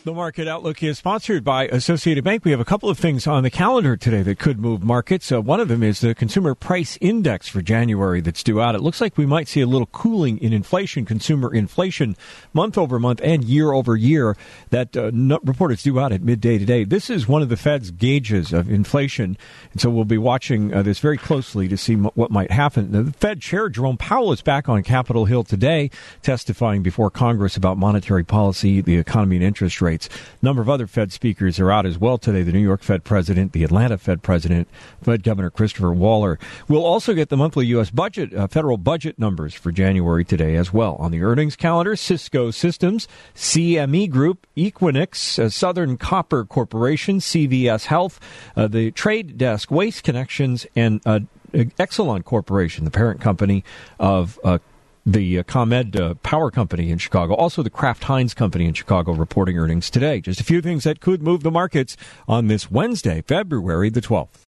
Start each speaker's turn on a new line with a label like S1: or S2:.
S1: The Market Outlook is sponsored by Associated Bank. We have a couple of things on the calendar today that could move markets. One of them is the Consumer Price Index for January that's due out. It looks like we might see a little cooling in inflation, consumer inflation, month over month and year over year. That report is due out at midday today. This is one of the Fed's gauges of inflation, and so we'll be watching this very closely to see what might happen. The Fed Chair Jerome Powell is back on Capitol Hill today, testifying before Congress about monetary policy, the economy, and interest rates. A number of other Fed speakers are out as well today. The New York Fed president, the Atlanta Fed president, Fed Governor Christopher Waller. We'll also get the monthly U.S. budget, federal budget numbers for January today as well. On the earnings calendar, Cisco Systems, CME Group, Equinix, Southern Copper Corporation, CVS Health, the Trade Desk, Waste Connections, and Exelon Corporation, the parent company of the ComEd power company in Chicago, also the Kraft Heinz company in Chicago, reporting earnings today. Just a few things that could move the markets on this Wednesday, February the 12th.